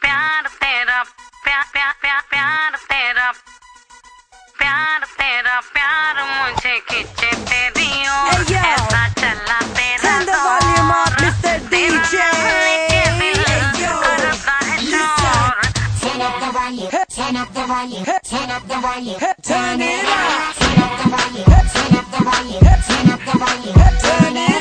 प्यार तेरा प्यार प्यार प्यार प्यार तेरा प्यार तेरा प्यार मुझे खींचे तेरी ओर ऐसा चला तेरा दौर तेरा लेके दिल करता है शोर Turn up the volume, turn up the volume, turn up the volume, turn it up. Turn up the volume, turn up the volume, turn up the volume, turn it up.